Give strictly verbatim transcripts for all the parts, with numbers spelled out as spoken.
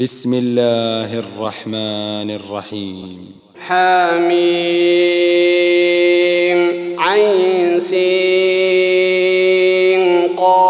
بسم الله الرحمن الرحيم. حميم عين سين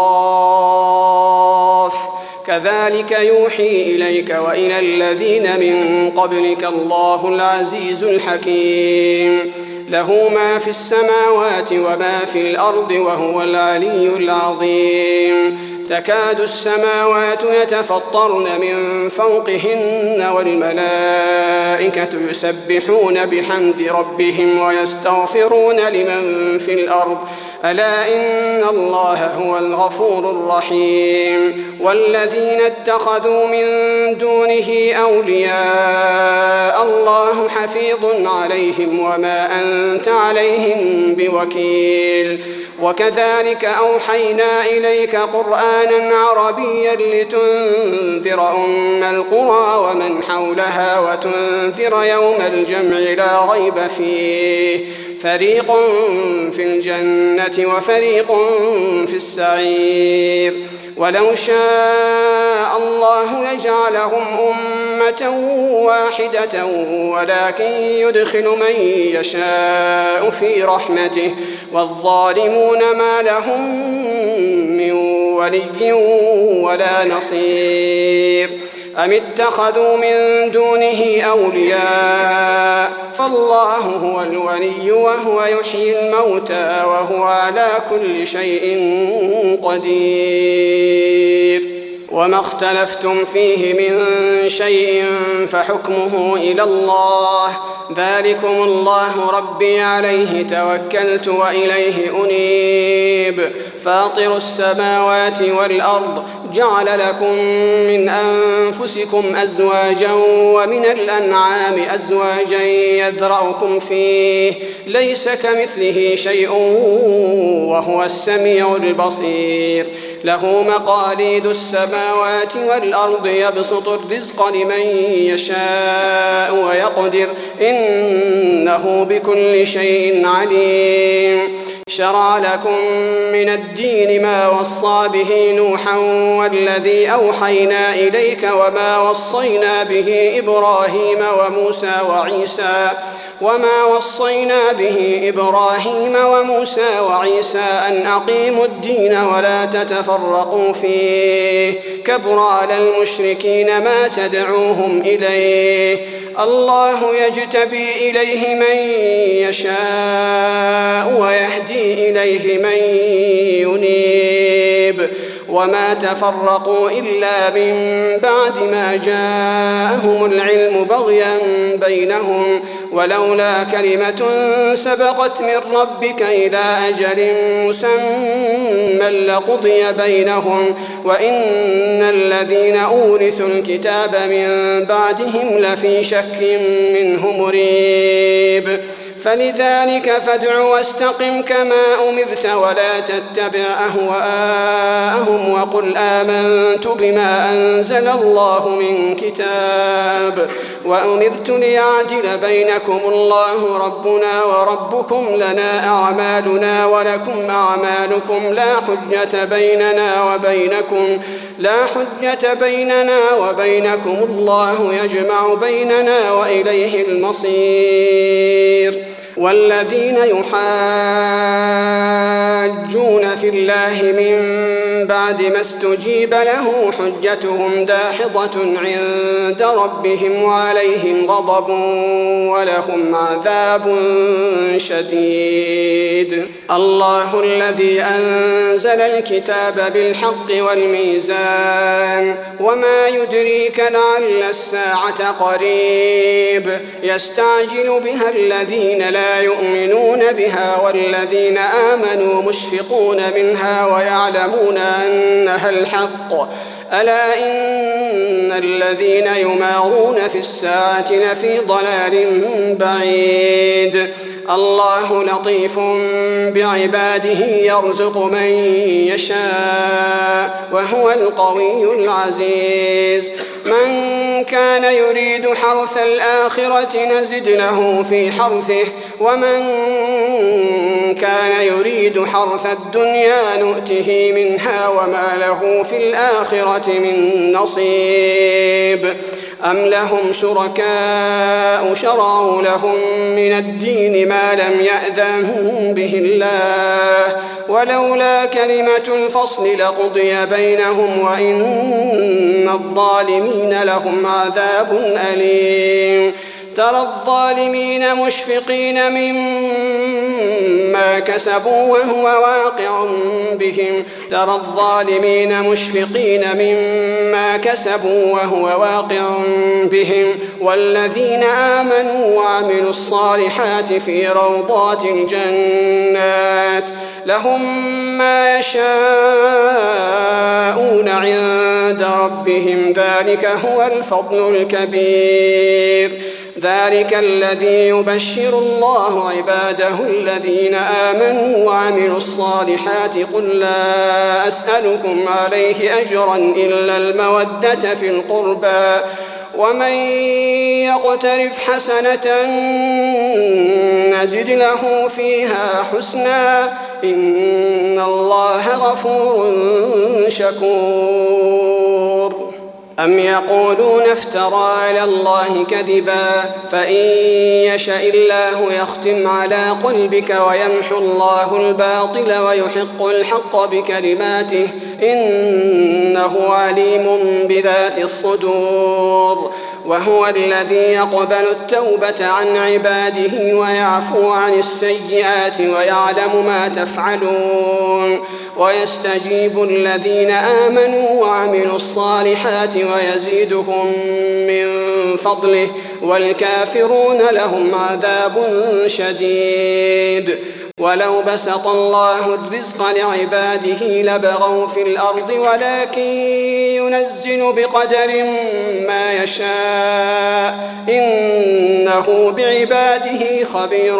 قاف كذلك يوحي إليك وإلى الذين من قبلك الله العزيز الحكيم له ما في السماوات وما في الأرض وهو العلي العظيم تكاد السماوات يتفطرن من فوقهن والملائكة يسبحون بحمد ربهم ويستغفرون لمن في الأرض ألا إن الله هو الغفور الرحيم والذين اتخذوا من دونه أولياء الله حفيظ عليهم وما أنت عليهم بوكيل وكذلك أوحينا إليك قرآنا عربيا لتنذر أم القرى ومن حولها وتنذر يوم الجمع لا ريب فيه فريق في الجنة وفريق في السعير ولو شاء الله لجعلهم أمة واحدة ولكن يدخل من يشاء في رحمته والظالمون ما لهم من ولي ولا نصير أم اتخذوا من دونه أولياء فالله هو الولي وهو يحيي الموتى وهو على كل شيء قدير وما اختلفتم فيه من شيء فحكمه إلى الله ذلكم الله ربي عليه توكلت وإليه أنيب فاطر السماوات والأرض جعل لكم من أنفسكم أزواجا ومن الأنعام أزواجا يذرأكم فيه ليس كمثله شيء وهو السميع البصير له مقاليد السماوات والأرض يبسط الرزق لمن يشاء ويقدر إنه بكل شيء عليم شرع لكم من الدين ما وصى به نوحا والذي أوحينا إليك وما وصينا به إبراهيم وموسى وعيسى وما وصينا به إبراهيم وموسى وعيسى أن أقيموا الدين ولا تتفرقوا فيه كبر على المشركين ما تدعوهم إليه الله يجتبي إليه من يشاء ويهدي إليه من ينيب وما تفرقوا إلا من بعد ما جاءهم العلم بغيا بينهم ولولا كلمة سبقت من ربك إلى أجل مسمى لقضي بينهم وإن الذين أورثوا الكتاب من بعدهم لفي شك منه مريب فلذلك فادع واستقم كما أمرت ولا تتبع أهواءهم وقل آمنت بما أنزل الله من كتاب وأمرت ليعدل بينكم الله ربنا وربكم لنا أعمالنا ولكم أعمالكم لا حجة بيننا وبينكم لا حجة بيننا وبينكم الله يجمع بيننا وإليه المصير والذين يحاجون في الله من بعد ما استجيب له حجتهم داحضة عند ربهم وعليهم غضب ولهم عذاب شديد الله الذي أنزل الكتاب بالحق والميزان وما يدريك لعل الساعة قريب يستعجل بها الذين لا يؤمنون بها والذين آمنوا مشفقون منها ويعلمون أنها الحق ألا إن الذين يمارون في الساعة لفي ضلال بعيد الله لطيف بعباده يرزق من يشاء وهو القوي العزيز من كان يريد حرث الآخرة نزد له في حرثه ومن كان يريد حرث الدنيا نؤته منها وما له في الآخرة من نصيب أم لهم شركاء شرعوا لهم من الدين ما لم يأذن به الله ولولا كلمة الفصل لقضي بينهم وإن الظالمين لهم عذاب أليم ترى الظالمين مشفقين مما كسبوا وهو واقع بهم ترى الظالمين مشفقين مما كسبوا وهو واقع بهم والذين آمنوا وعملوا الصالحات في روضات الجنات لهم ما يشاءون عند ربهم ذلك هو الفضل الكبير ذلك الذي يبشر الله عباده الذين آمنوا وعملوا الصالحات قل لا أسألكم عليه أجرا إلا المودة في القربى ومن يقترف حسنة نزد له فيها حسنا إن الله غفور شكور أم يقولون افترى على الله كذبا فإن يشأ الله يختم على قلبك ويمحو الله الباطل ويحق الحق بكلماته إنه عليم بذات الصدور وهو الذي يقبل التوبة عن عباده ويعفو عن السيئات ويعلم ما تفعلون ويستجيب الذين آمنوا وعملوا الصالحات ويزيدهم من فضله والكافرون لهم عذاب شديد ولو بسط الله الرزق لعباده لبغوا في الأرض ولكن ينزل بقدر ما يشاء إنه بعباده خبير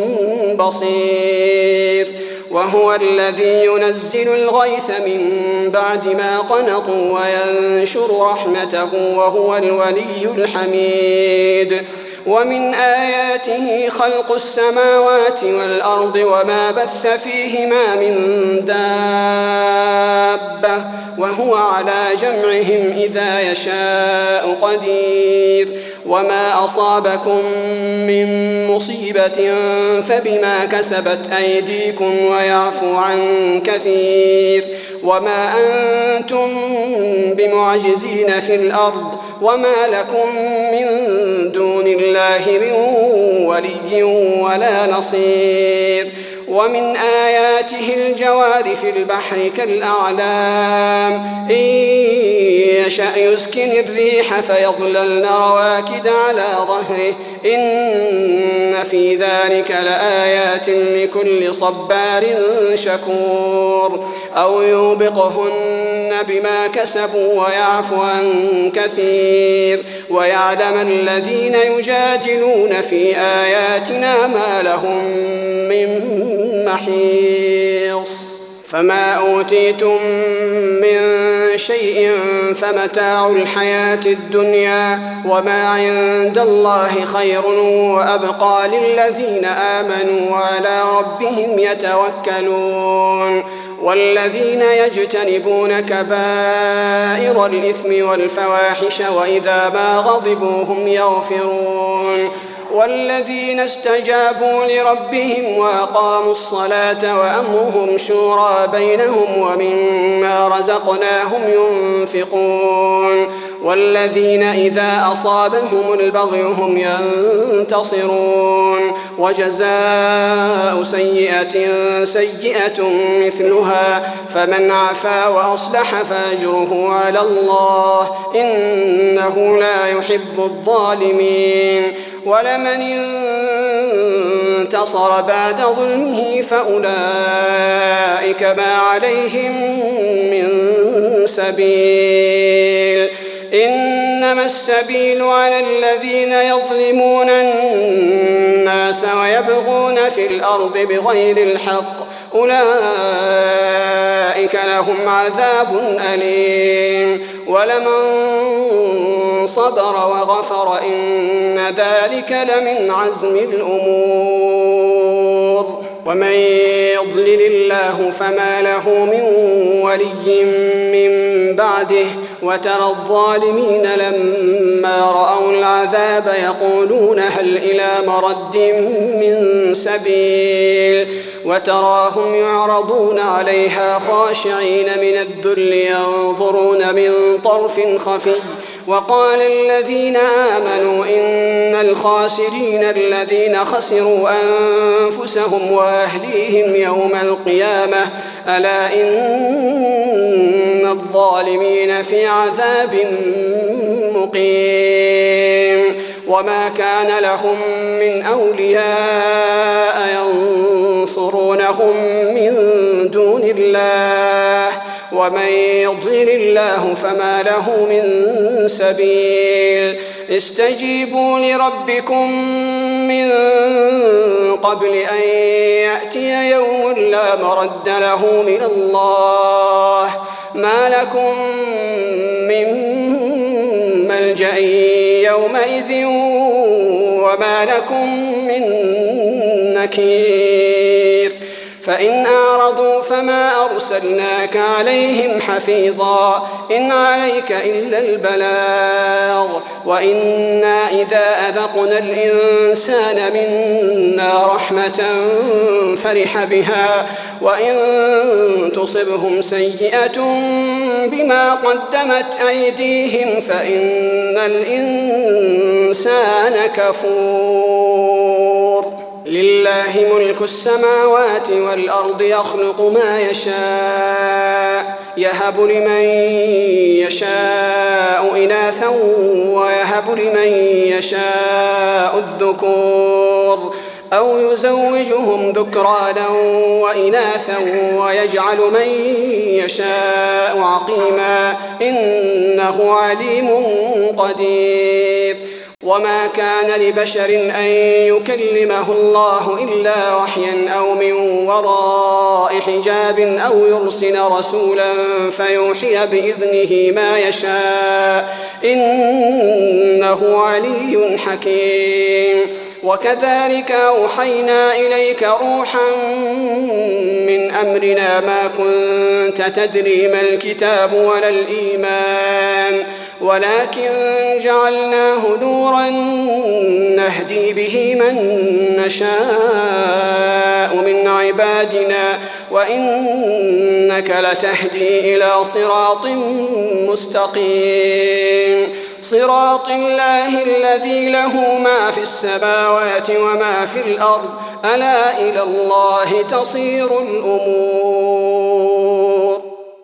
بصير وهو الذي ينزل الغيث من بعد ما قنطوا وينشر رحمته وهو الولي الحميد ومن آياته خلق السماوات والأرض وما بث فيهما من دابة وهو على جمعهم إذا يشاء قدير وما أصابكم من مصيبة فبما كسبت أيديكم ويعفو عن كثير وما أنتم بمعجزين في الأرض وما لكم من دون الله من ولي ولا نصير ومن آياته الجوار في البحر كالأعلام إن يشأ يسكن الريح فيظللن رواكد على ظهره إن في ذلك لآيات لكل صبار شكور أو يوبقهن بما كسبوا ويعفو عن كثير ويعلم الذين يجادلون في آياتنا ما لهم من محيص فما أوتيتم من شيء فمتاع الحياة الدنيا وما عند الله خير وأبقى للذين آمنوا وعلى ربهم يتوكلون والذين يجتنبون كبائر الإثم والفواحش وإذا ما غضبوا هم يغفرون والذين استجابوا لربهم وأقاموا الصلاة وأمرهم شورى بينهم ومما رزقناهم ينفقون والذين إذا أصابهم البغي هم ينتصرون وجزاء سيئة سيئة مثلها فمن عفا وأصلح فأجره على الله إنه لا يحب الظالمين ولمن انتصر بعد ظلمه فأولئك ما عليهم من سبيل إنما السبيل على الذين يظلمون الناس ويبغون في الأرض بغير الحق أولئك لهم عذاب أليم ولمن صبر وغفر إن ذلك لمن عزم الأمور ومن يضلل الله فما له من ولي من بعده وترى الظالمين لما رأوا العذاب يقولون هل إلى مرد من سبيل وتراهم يعرضون عليها خاشعين من الذل ينظرون من طرف خفي وقال الذين آمنوا إن الخاسرين الذين خسروا أنفسهم وأهليهم يوم القيامة ألا إن الظالمين في عذاب مقيم وما كان لهم من أولياء ينصرونهم من دون الله ومن يضلل الله فما له من سبيل استجيبوا لربكم من قبل أن يأتي يوم لا مرد له من الله ما لكم من ملجأ يومئذ وما لكم من نكير فإن أعرضوا فما أرسلناك عليهم حفيظا إن عليك إلا البلاغ وإنا إذا أذقنا الإنسان منا رحمة فرح بها وإن تصبهم سيئة بما قدمت أيديهم فإن الإنسان كفور لله ملك السماوات والأرض يخلق ما يشاء يهب لمن يشاء إناثا ويهب لمن يشاء الذكور أو يزوجهم ذكرانا وإناثا ويجعل من يشاء عقيما إنه عليم قدير وما كان لبشر أن يكلمه الله إلا وحيا أو من وراء حجاب أو يرسل رسولا فيوحي بإذنه ما يشاء إنه علي حكيم وكذلك أوحينا إليك روحا من أمرنا ما كنت تدري ما الكتاب ولا الإيمان ولكن جعلناه نورا نهدي به من نشاء من عبادنا وإنك لتهدي إلى صراط مستقيم صراط الله الذي له ما في السماوات وما في الأرض ألا إلى الله تصير الأمور